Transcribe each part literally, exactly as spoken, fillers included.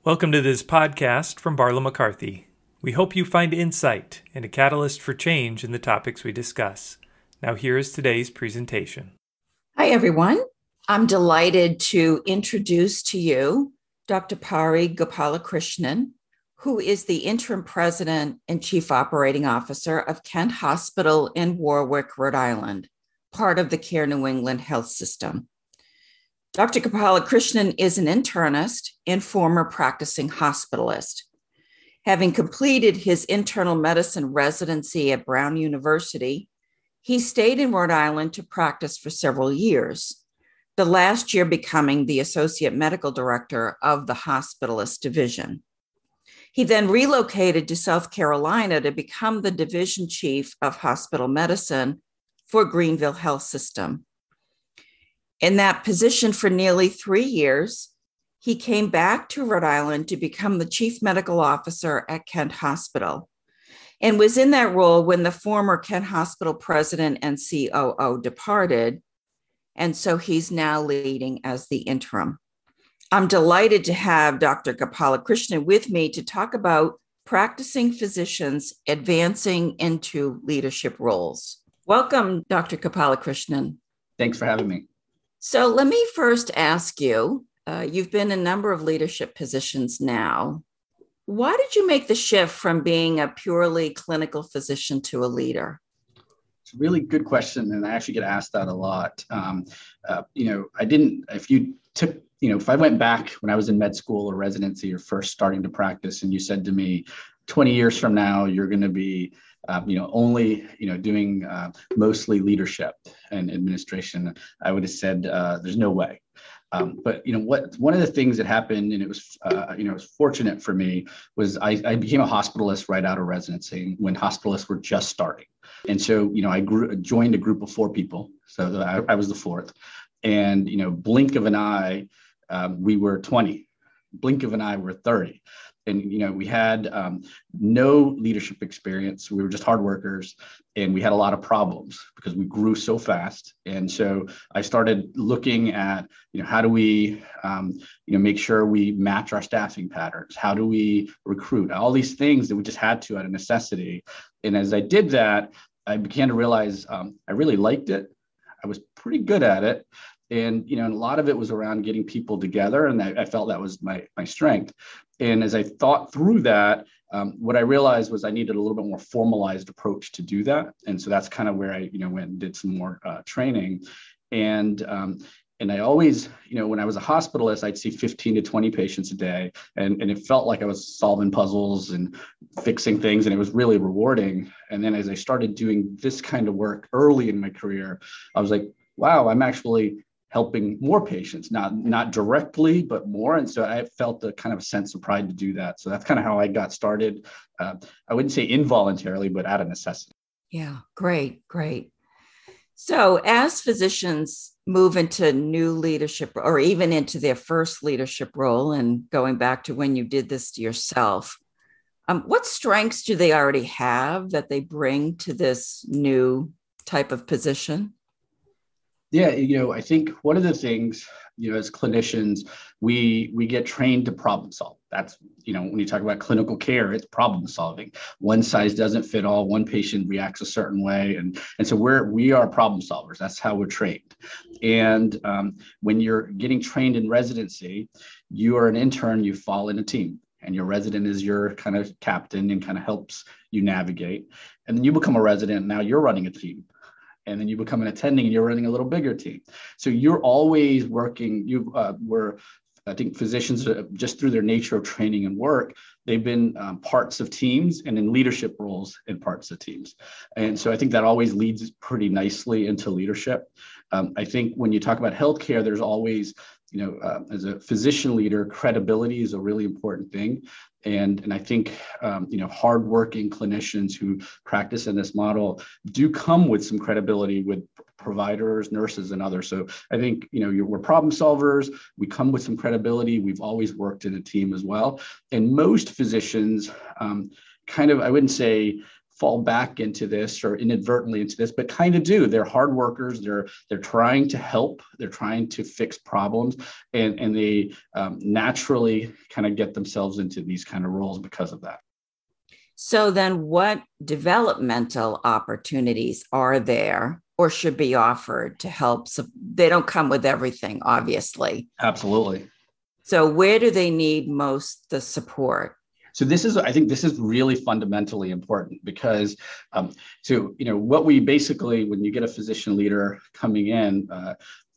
Welcome to this podcast from Barlow McCarthy. We hope you find insight and a catalyst for change in the topics we discuss. Now here is today's presentation. Hi, everyone. I'm delighted to introduce to you Doctor Pari Gopalakrishnan, who is the interim president and chief operating officer of Kent Hospital in Warwick, Rhode Island, part of the Care New England health system. Doctor Gopalakrishnan is an internist and former practicing hospitalist. Having completed his internal medicine residency at Brown University, he stayed in Rhode Island to practice for several years, the last year becoming the associate medical director of the hospitalist division. He then relocated to South Carolina to become the division chief of hospital medicine for Greenville Health System. In that position for nearly three years, he came back to Rhode Island to become the chief medical officer at Kent Hospital and was in that role when the former Kent Hospital president and C O O departed. And so he's now leading as the interim. I'm delighted to have Doctor Gopalakrishnan with me to talk about practicing physicians advancing into leadership roles. Welcome, Doctor Gopalakrishnan. Thanks for having me. So let me first ask you, uh, you've been in a number of leadership positions now. Why did you make the shift from being a purely clinical physician to a leader? It's a really good question, and I actually get asked that a lot. Um, uh, you know, I didn't, if you took, you know, if I went back when I was in med school or residency or first starting to practice, and you said to me, twenty years from now, you're going to be, um, you know, only, you know, doing uh, mostly leadership and administration, I would have said, uh, there's no way. Um, but, you know, what one of the things that happened, and it was, uh, you know, it was fortunate for me, was I, I became a hospitalist right out of residency when hospitalists were just starting. And so, you know, I grew, joined a group of four people. So I, I was the fourth. And, you know, blink of an eye, um, we were twenty. Blink of an eye, we're thirty. And, you know, we had um, no leadership experience. We were just hard workers, and we had a lot of problems because we grew so fast. And so I started looking at, you know, how do we, um, you know, make sure we match our staffing patterns? How do we recruit? All these things that we just had to out of necessity. And as I did that, I began to realize um, I really liked it. I was pretty good at it. And, you know, and a lot of it was around getting people together. And I, I felt that was my, my strength. And as I thought through that, um, what I realized was I needed a little bit more formalized approach to do that. And so that's kind of where I, you know, went and did some more uh, training. And, um, and I always, you know, when I was a hospitalist, I'd see fifteen to twenty patients a day. And, and it felt like I was solving puzzles and fixing things. And it was really rewarding. And then as I started doing this kind of work early in my career, I was like, wow, I'm actually helping more patients, not not directly, but more. And so I felt a kind of a sense of pride to do that. So that's kind of how I got started. Uh, I wouldn't say involuntarily, but out of necessity. Yeah, great, great. So as physicians move into new leadership or even into their first leadership role, and going back to when you did this to yourself, um, what strengths do they already have that they bring to this new type of position? Yeah, you know, I think one of the things, you know, as clinicians, we we get trained to problem solve. That's, you know, when you talk about clinical care, it's problem solving. One size doesn't fit all. One patient reacts a certain way, and and so we're we are problem solvers. That's how we're trained. And um, when you're getting trained in residency, you are an intern. You fall in a team, and your resident is your kind of captain and kind of helps you navigate. And then you become a resident. Now you're running a team. And then you become an attending and you're running a little bigger team. So you're always working, you uh, were, I think physicians, uh, just through their nature of training and work, they've been um, parts of teams and in leadership roles in parts of teams. And so I think that always leads pretty nicely into leadership. Um, I think when you talk about healthcare, there's always, you know, uh, as a physician leader, credibility is a really important thing. And, and I think, um, you know, hardworking clinicians who practice in this model do come with some credibility with providers, nurses, and others. So I think, you know, you're, we're problem solvers. We come with some credibility. We've always worked in a team as well. And most physicians um, kind of, I wouldn't say fall back into this or inadvertently into this, but kind of do. They're hard workers. They're they're trying to help. They're trying to fix problems, and and they um, naturally kind of get themselves into these kind of roles because of that. So then, what developmental opportunities are there or should be offered to help? So they don't come with everything, obviously. Absolutely. So where do they need most the support? So this is, I think this is really fundamentally important because, um, so, you know, what we basically, when you get a physician leader coming in, uh,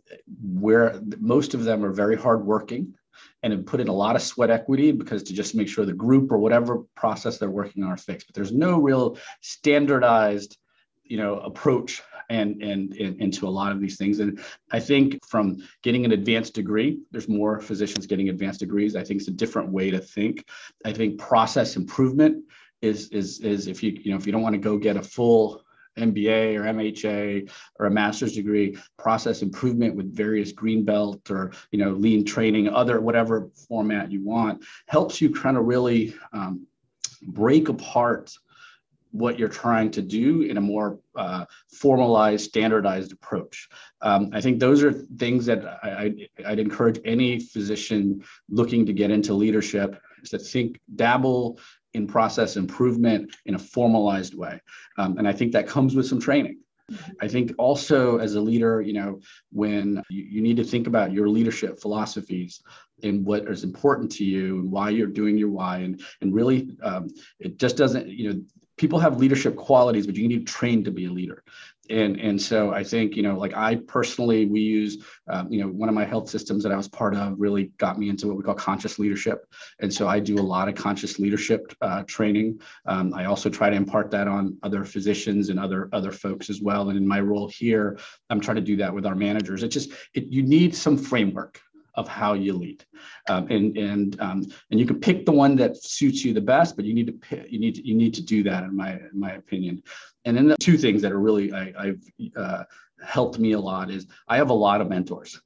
where most of them are very hardworking and have put in a lot of sweat equity because to just make sure the group or whatever process they're working on are fixed, but there's no real standardized, you know, approach and, and, and into a lot of these things. And I think from getting an advanced degree, there's more physicians getting advanced degrees. I think it's a different way to think. I think process improvement is, is, is if you, you know, if you don't want to go get a full M B A or M H A or a master's degree, process improvement with various green belt or, you know, lean training, other, whatever format you want, helps you kind of really um, break apart what you're trying to do in a more uh, formalized, standardized approach. Um, I think those are things that I, I, I'd encourage any physician looking to get into leadership is to think, dabble in process improvement in a formalized way. Um, and I think that comes with some training. I think also as a leader, you know, when you, you need to think about your leadership philosophies and what is important to you and why you're doing your why. And, and really, um, it just doesn't, you know, people have leadership qualities, but you need to train to be a leader. And, and so I think, you know, like I personally, we use, um, you know, one of my health systems that I was part of really got me into what we call conscious leadership. And so I do a lot of conscious leadership uh, training. Um, I also try to impart that on other physicians and other, other folks as well. And in my role here, I'm trying to do that with our managers. It just, it, you need some framework of how you lead, um, and and um, and you can pick the one that suits you the best, but you need to pick, you need to you need to do that in my in my opinion. And then the two things that are really I, I've uh, helped me a lot is I have a lot of mentors.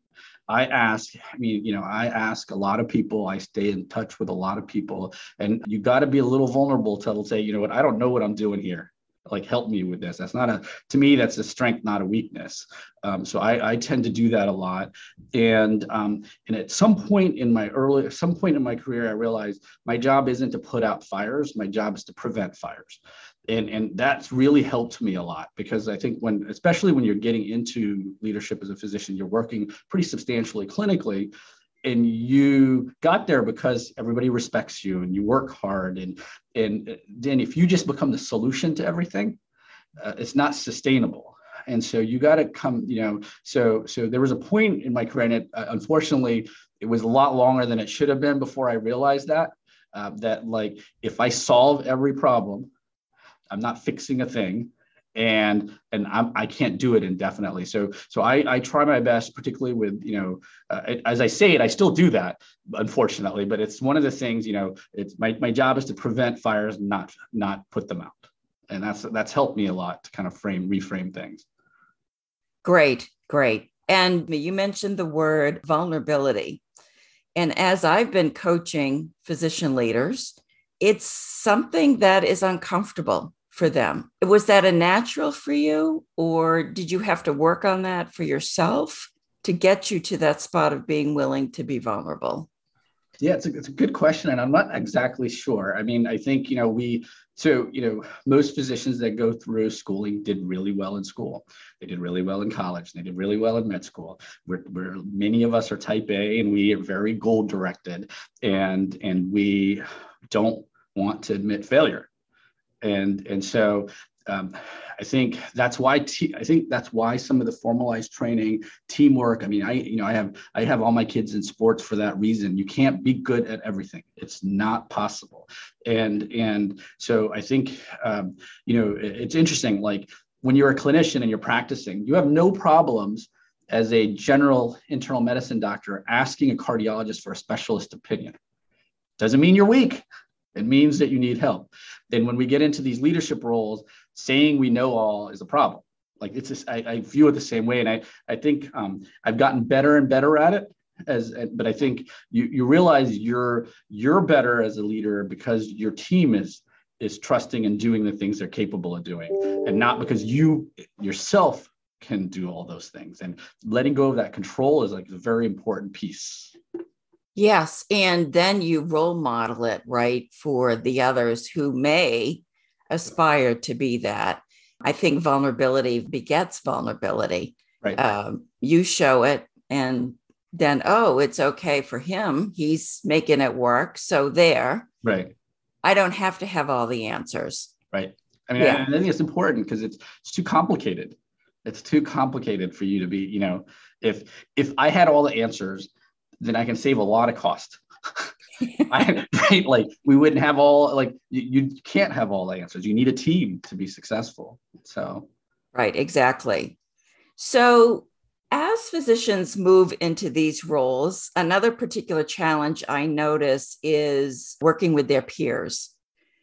I ask, I mean, you know, I ask a lot of people. I stay in touch with a lot of people, and you got to be a little vulnerable to say, you know what, I don't know what I'm doing here. Like, help me with this. That's not a, to me, that's a strength, not a weakness. Um, so I, I tend to do that a lot. And, um, and at some point in my early, some point in my career, I realized my job isn't to put out fires. My job is to prevent fires. And, and that's really helped me a lot because I think when, especially when you're getting into leadership as a physician, you're working pretty substantially clinically, and you got there because everybody respects you and you work hard. And, and then if you just become the solution to everything, uh, it's not sustainable. And so you got to come, you know, so, so there was a point in my career, and it, uh, unfortunately, it was a lot longer than it should have been before I realized that, uh, that like, if I solve every problem, I'm not fixing a thing. And and I'm, I can't do it indefinitely. So so I, I try my best, particularly with, you know, uh, it, as I say it, I still do that, unfortunately. But it's one of the things, you know, it's my, my job is to prevent fires, not not put them out. And that's that's helped me a lot to kind of frame, reframe things. Great, great. And you mentioned the word vulnerability. And as I've been coaching physician leaders, it's something that is uncomfortable for them. Was that a natural for you, or did you have to work on that for yourself to get you to that spot of being willing to be vulnerable? Yeah, it's a, it's a good question. And I'm not exactly sure. I mean, I think, you know, we, so, you know, most physicians that go through schooling did really well in school. They did really well in college. They did really well in med school. We're, we're many of us are type A, and we are very goal directed, and, and we don't want to admit failure. And, and so um, I think that's why te- I think that's why some of the formalized training, teamwork. I mean, I you know I have I have all my kids in sports for that reason. You can't be good at everything; it's not possible. And and so I think um, you know it's interesting. Like when you're a clinician and you're practicing, you have no problems as a general internal medicine doctor asking a cardiologist for a specialist opinion. Doesn't mean you're weak. It means that you need help. And when we get into these leadership roles, saying we know all is a problem. Like it's just, I, I view it the same way. And I, I think um, I've gotten better and better at it. As, but I think you, you realize you're, you're better as a leader because your team is, is trusting and doing the things they're capable of doing, and not because you yourself can do all those things. And letting go of that control is like a very important piece. Yes. And then you role model it, right, for the others who may aspire to be that. I think vulnerability begets vulnerability. Right. Um, you show it, and then, oh, it's okay for him. He's making it work. So there. Right. I don't have to have all the answers. Right. I mean, yeah. I, I think it's important because it's it's too complicated. It's too complicated for you to be, you know, if if I had all the answers, then I can save a lot of cost. I, right? Like we wouldn't have all, like you, you can't have all the answers. You need a team to be successful. So. Right, exactly. So as physicians move into these roles, another particular challenge I notice is working with their peers.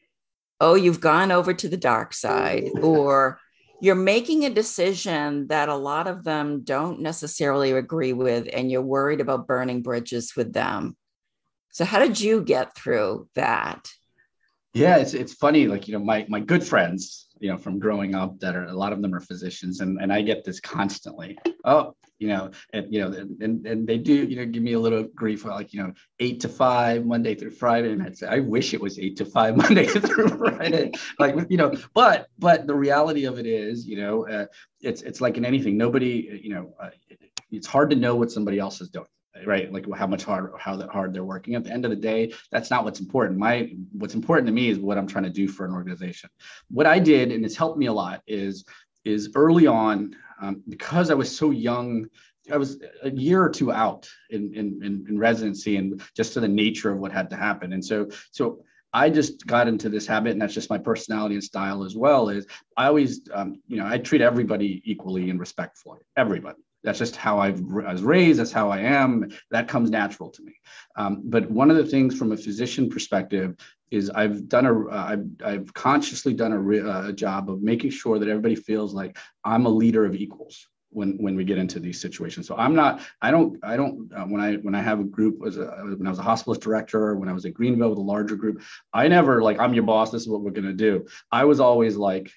Oh, you've gone over to the dark side, or you're making a decision that a lot of them don't necessarily agree with, and you're worried about burning bridges with them. So how did you get through that? Yeah, it's it's funny, like, you know, my my good friends, you know, from growing up that are, a lot of them are physicians, and, and I get this constantly. Oh, you know, and, you know, and, and they do, you know, give me a little grief, like, you know, eight to five, Monday through Friday. And I'd say, I wish it was eight to five, Monday through Friday. Like, you know, but, but the reality of it is, you know, uh, it's, it's like in anything, nobody, you know, uh, it, it's hard to know what somebody else is doing. Right, like how much hard, how hard they're working. At the end of the day, that's not what's important. My, what's important to me is what I'm trying to do for an organization. What I did, and it's helped me a lot, is is early on, um, because I was so young. I was a year or two out in, in in in residency, and just to the nature of what had to happen. And so, so I just got into this habit, and that's just my personality and style as well. Is I always, um, you know, I treat everybody equally and respectfully. Everybody. That's just how I've, I was raised. That's how I am. That comes natural to me. Um, but one of the things from a physician perspective is I've done a, uh, I've, I've consciously done a, re, uh, a job of making sure that everybody feels like I'm a leader of equals when, when we get into these situations. So I'm not, I don't, I don't, uh, when I, when I have a group, as a, when I was a hospitalist director, when I was at Greenville with a larger group, I never like, I'm your boss, this is what we're going to do. I was always like,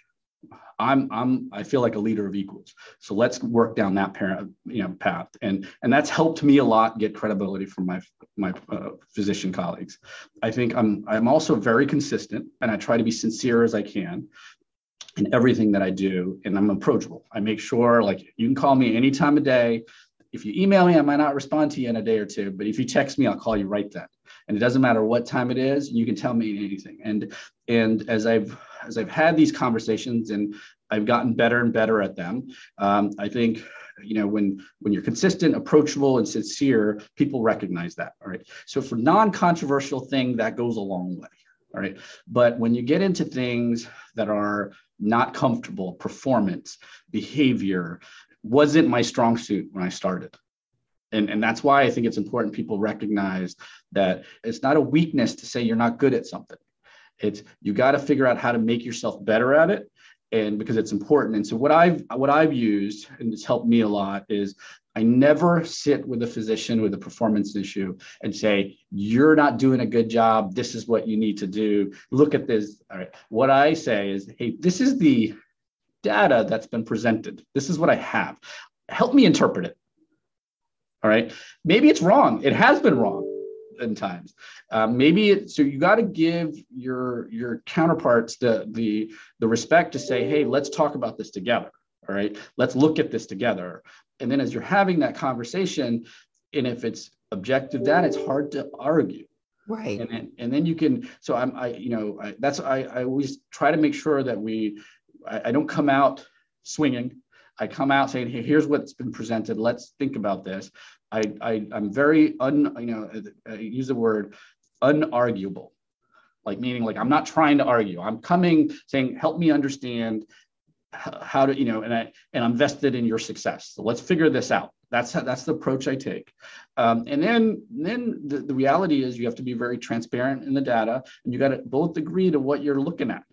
I'm I'm I feel like a leader of equals. So let's work down that parent, you know, path, and and that's helped me a lot get credibility from my my uh, physician colleagues. I think I'm I'm also very consistent, and I try to be sincere as I can in everything that I do, and I'm approachable. I make sure, like, you can call me any time of day. If you email me, I might not respond to you in a day or two, but if you text me, I'll call you right then. And it doesn't matter what time it is, you can tell me anything. And and as I've as I've had these conversations and I've gotten better and better at them, um, I think, you know, when when you're consistent, approachable, and sincere, people recognize that. All right. So for non-controversial thing, that goes a long way. All right. But when you get into things that are not comfortable, performance, behavior, wasn't my strong suit when I started. And, and that's why I think it's important people recognize that it's not a weakness to say you're not good at something. It's, you got to figure out how to make yourself better at it, and because it's important. And so what I've what I've used, and it's helped me a lot, is I never sit with a physician with a performance issue and say, you're not doing a good job. This is what you need to do. Look at this. All right. What I say is, hey, this is the data that's been presented. This is what I have. Help me interpret it. All right. Maybe it's wrong. It has been wrong in times. Um, maybe it, so you got to give your your counterparts the the the respect to say, hey, let's talk about this together. All right. Let's look at this together. And then as you're having that conversation, and if it's objective data, it's hard to argue. Right. And then, and then you can, so I'm, I, you know, I, that's, I, I always try to make sure that we, I, I don't come out swinging. I come out saying, hey, here's what's been presented. Let's think about this. I, I, I'm very, un, you know, I use the word unarguable, like meaning like I'm not trying to argue. I'm coming saying, help me understand how to, you know, and I, and I'm vested in your success. So let's figure this out. That's how, that's the approach I take. Um, and then, then the, the reality is you have to be very transparent in the data, and you got to both agree to what you're looking at.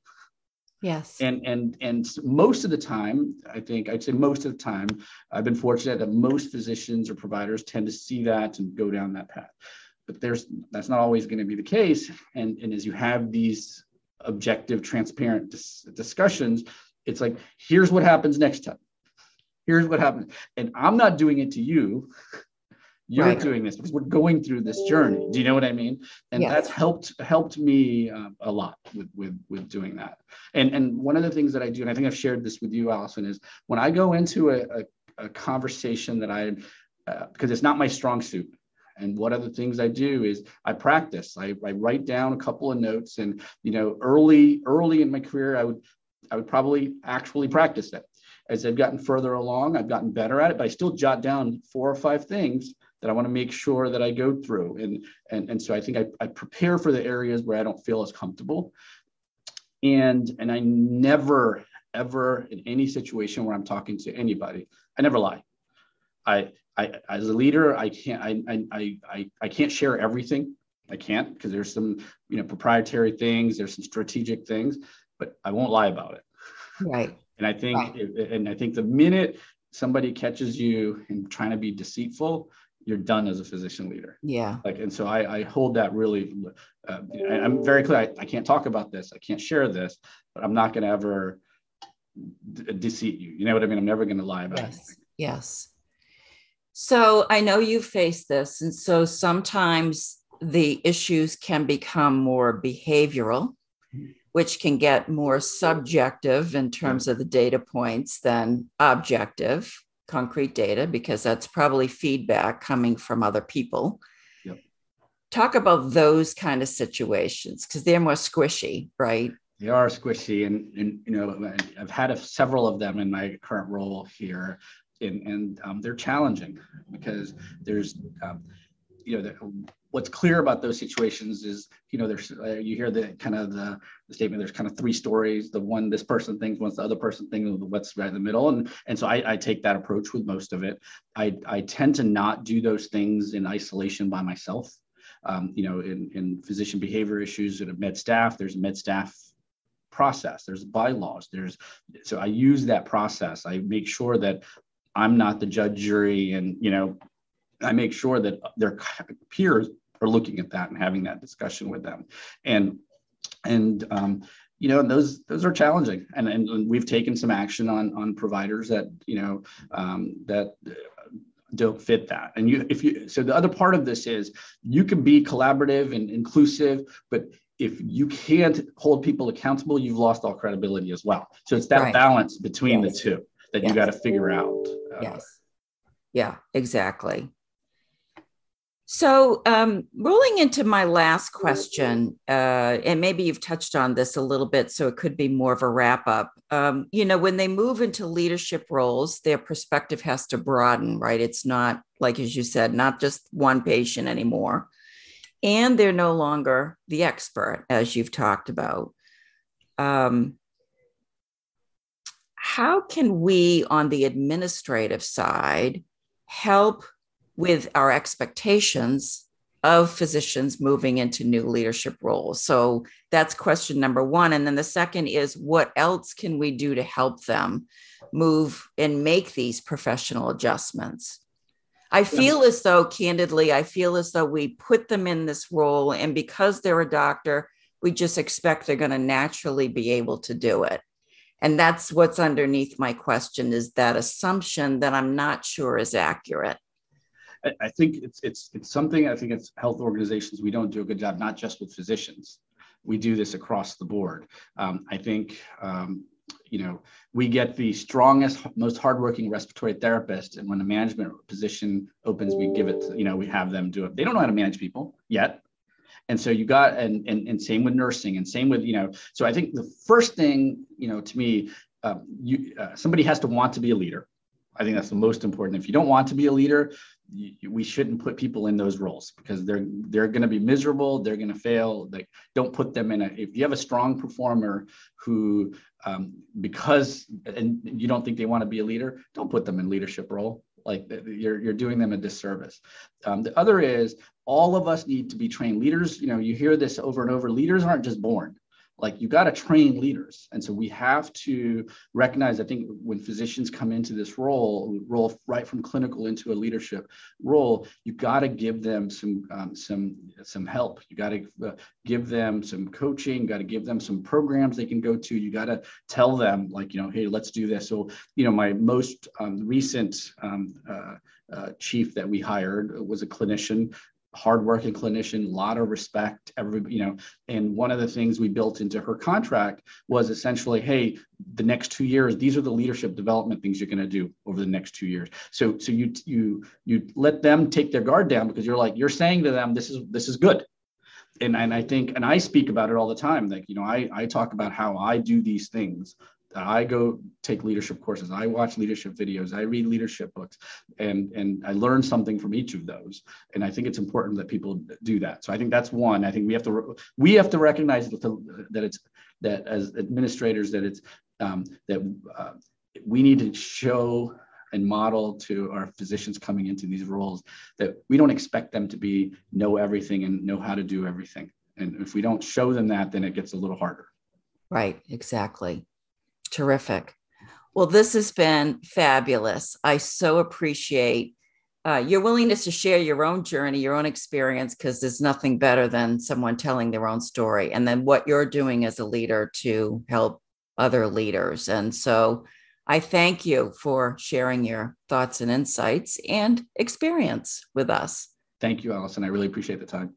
Yes. And and and most of the time, I think I'd say most of the time, I've been fortunate that most physicians or providers tend to see that and go down that path. But there's that's not always going to be the case. And, and as you have these objective, transparent dis- discussions. It's like, here's what happens next time. Here's what happens. And I'm not doing it to you. You're right. doing this because we're going through this journey. Do you know what I mean? And yes. that's helped helped me uh, a lot with, with with doing that. And and one of the things that I do, and I think I've shared this with you, Allison, is when I go into a, a, a conversation that I, uh, because it's not my strong suit. And one of the things I do is I practice. I, I write down a couple of notes. And you know, early early in my career, I would I would probably actually practice it. As I've gotten further along, I've gotten better at it, but I still jot down four or five things that I want to make sure that I go through. And, and, and so I think I, I prepare for the areas where I don't feel as comfortable. And, and I never, ever in any situation where I'm talking to anybody, I never lie. I, I as a leader, I can't, I, I, I, I can't share everything. I can't, because there's some, you know, proprietary things, there's some strategic things, but I won't lie about it. Right. And I think, right. and I think the minute somebody catches you in trying to be deceitful, you're done as a physician leader. Yeah. Like, and so I, I hold that really, uh, I, I'm very clear. I, I can't talk about this. I can't share this, but I'm not going to ever d- deceive you. You know what I mean? I'm never going to lie about yes. anything. Yes. So I know you face this. And so sometimes the issues can become more behavioral, which can get more subjective in terms yeah. of the data points than objective. Concrete data, because that's probably feedback coming from other people. Yep. Talk about those kind of situations, because they're more squishy, right? They are squishy, and, and you know, I've had a, several of them in my current role here, and, and um, they're challenging because there's, um, you know, the, what's clear about those situations is, you know, there's uh, you hear the kind of the, the statement. There's kind of three stories. The one this person thinks, once the other person thinks, what's right in the middle. And and so I, I take that approach with most of it. I I tend to not do those things in isolation by myself. Um, you know, in in physician behavior issues at a med staff, there's a med staff process. There's bylaws. There's so I use that process. I make sure that I'm not the judge, jury, and you know, I make sure that their peers are looking at that and having that discussion with them. And, and um, you know, and those those are challenging. And, and we've taken some action on, on providers that, you know, um, that don't fit that. And you, if you, so the other part of this is you can be collaborative and inclusive, but if you can't hold people accountable, you've lost all credibility as well. So it's that right. balance between yes. the two that yes. you got to figure out. Uh, yes. Yeah, exactly. So um, rolling into my last question, uh, and maybe you've touched on this a little bit, so it could be more of a wrap up. Um, you know, when they move into leadership roles, their perspective has to broaden, right? It's not, like, as you said, not just one patient anymore. And they're no longer the expert, as you've talked about. Um, how can we, on the administrative side, help with our expectations of physicians moving into new leadership roles? So that's question number one. And then the second is, what else can we do to help them move and make these professional adjustments? I feel as though, candidly, I feel as though we put them in this role, and because they're a doctor, we just expect they're going to naturally be able to do it. And that's what's underneath my question, is that assumption that I'm not sure is accurate. I think it's it's it's something, I think it's health organizations, we don't do a good job, not just with physicians. We do this across the board. Um, I think, um, you know, we get the strongest, most hardworking respiratory therapist, and when the management position opens, we give it, to, you know, we have them do it. They don't know how to manage people yet. And so you got, and, and, and same with nursing, and same with, you know, so I think the first thing, you know, to me, um, you, uh, somebody has to want to be a leader. I think that's the most important. If you don't want to be a leader, you, we shouldn't put people in those roles, because they're they're going to be miserable. They're going to fail. Like, don't put them in a. If you have a strong performer who, um, because and you don't think they want to be a leader, don't put them in leadership role. Like, you're you're doing them a disservice. Um, the other is, all of us need to be trained leaders. You know, you hear this over and over. Leaders aren't just born. Like, you got to train leaders. And so we have to recognize, I think when physicians come into this role, role right from clinical into a leadership role, you got to give them some, um, some, some help. You got to uh, give them some coaching, got to give them some programs they can go to. You got to tell them, like, you know, hey, let's do this. So, you know, my most um, recent um, uh, uh, chief that we hired was a clinician, hardworking clinician, a lot of respect, every, you know, and one of the things we built into her contract was essentially, hey, the next two years, these are the leadership development things you're going to do over the next two years. So, so you, you, you let them take their guard down, because you're like, you're saying to them, this is, this is good. And, and I think, and I speak about it all the time. Like, you know, I, I talk about how I do these things. I go take leadership courses. I watch leadership videos. I read leadership books, and, and I learn something from each of those. And I think it's important that people do that. So I think that's one. I think we have to we have to recognize that, the, that it's that as administrators that it's um, that uh, we need to show and model to our physicians coming into these roles that we don't expect them to be know everything and know how to do everything. And if we don't show them that, then it gets a little harder. Right. Exactly. Terrific. Well, this has been fabulous. I so appreciate uh, your willingness to share your own journey, your own experience, because there's nothing better than someone telling their own story, and then what you're doing as a leader to help other leaders. And so I thank you for sharing your thoughts and insights and experience with us. Thank you, Allison. I really appreciate the time.